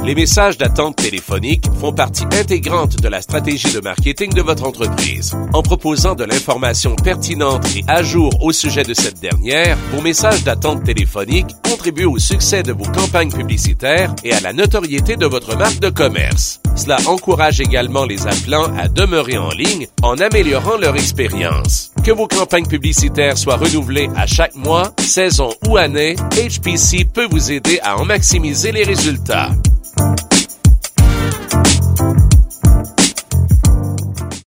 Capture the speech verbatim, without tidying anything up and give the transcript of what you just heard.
Les messages d'attente téléphonique font partie intégrante de la stratégie de marketing de votre entreprise. En proposant de l'information pertinente et à jour au sujet de cette dernière, vos messages d'attente téléphonique contribuent au succès de vos campagnes publicitaires et à la notoriété de votre marque de commerce. Cela encourage également les appelants à demeurer en ligne en améliorant leur expérience. Que vos campagnes publicitaires soient renouvelées à chaque mois, saison ou année, H P C peut vous aider à en maximiser les résultats.